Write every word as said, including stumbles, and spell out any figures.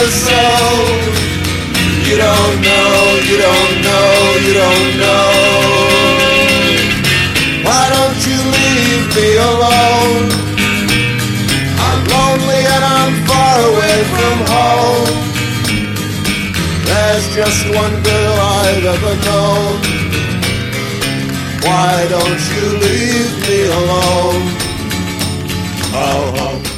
so. You don't know, you don't know, you don't know. Why don't you leave me alone? I'm lonely and I'm far away from home. There's just one girl I've ever known. Why don't you leave me alone? Oh, oh.